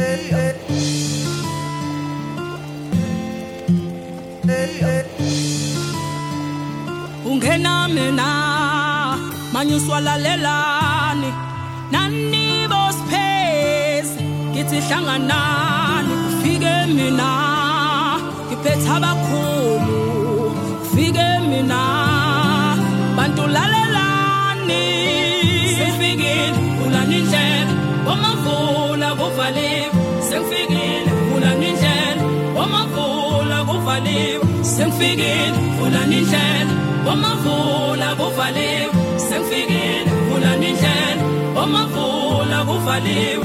Ungena mina manyuswa lalelani nani bosphezi ngithi hlanganani kufike mina ngiphetha abakhulu kufike mina bantu lalelani sifikile ulani indlela omavula kuvaliwe sifikile ulani indlela omavula kuvaliwe sifikile ulani indlela omavula kuvaliwe sifikile ulani indlela omavula kuvaliwe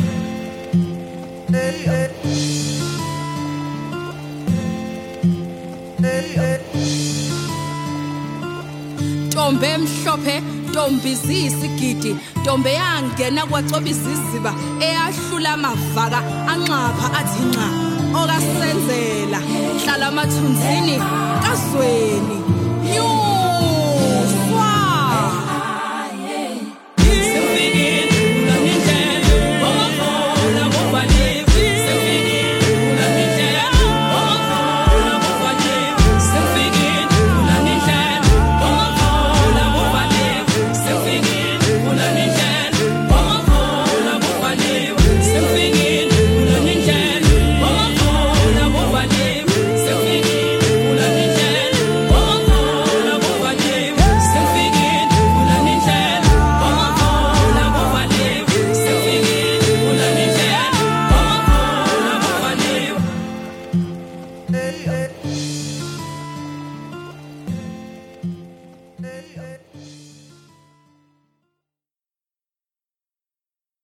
Tombe emhlophe Tombi ziyisigidi Tombe yangena kwacoba iziziba eyahlula amavaka anxapha athi nxa okasenzela hlala amathunzini kazweni